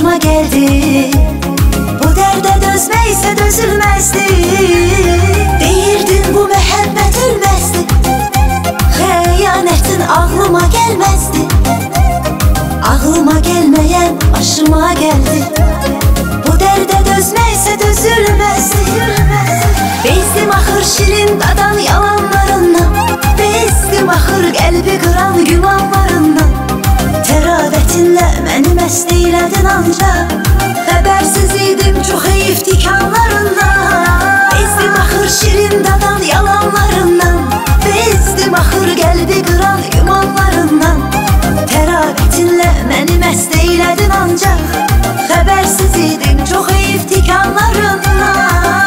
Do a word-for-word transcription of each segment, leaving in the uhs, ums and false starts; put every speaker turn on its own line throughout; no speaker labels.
başıma geldi. Bu dərdə dözmək isə dözülməzdi. Deyirdin bu məhəbbət ölməzdi. Xəyanətin ağlıma gəlməzdi. Ağlıma gəlməyən başıma gəldi. Bu dərdə dözmək isə dözülməzdi. Bezdim axır şirin dadan yalanlarından. Bezdim axır qəlbi qıran gümanlarından. Təravətinlə məni məst eylədin ancaq. Xəbərsiz idim çox heyif tikanlarından. Bezdim axır şirin dadan yalanlarından. Bezdim axır qəlbi qıran gümanlarından. Təravətinlə məni məst eylədin ancaq. Xəbərsiz idim çox heyif tikanlarından.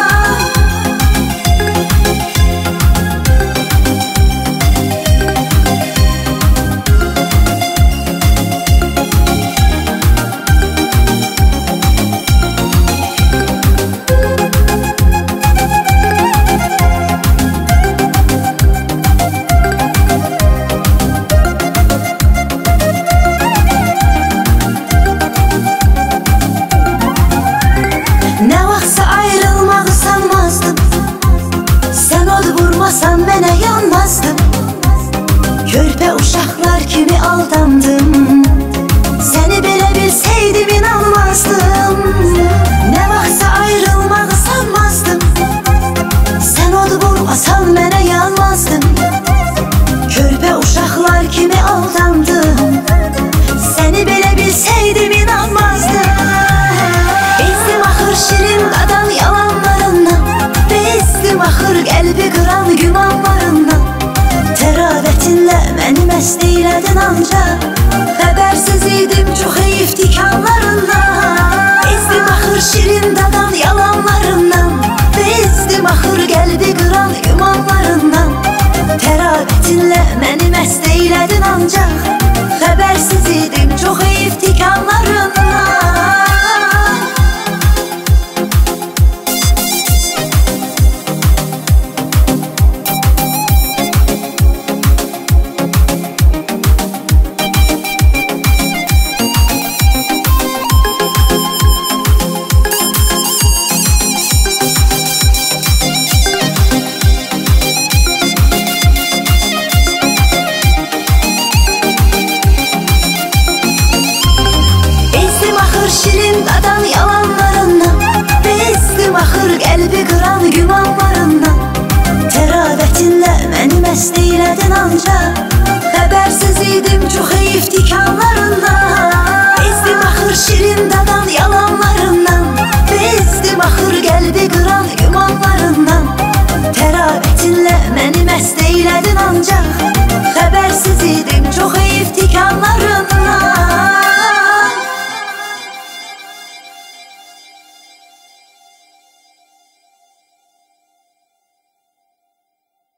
Sən mənə yanmazdım. Körpə uşaqlar kimi aldandım. Səni belə bilsəydim inanmazdım. Nə vaxtsa ayrılmağı sanmazdım. Sən od vurmasan mənə yanmazdım. Körpə uşaqlar kimi aldandım. Səni belə bilsəydim inanmazdım. Bezdim axır şirin dadan yalanlarından. Bezdim axır qəlbi qıran gümanlarından. Təravətinlə məni məst eylədin ancaq. Xəbərsiz idim çox heyif tikanlarından. Bezdim axır şirin dadan yalanlarından. Bezdim axır qəlbi qıran gümanlarından. Təravətinlə məni məst eylədin ancaq.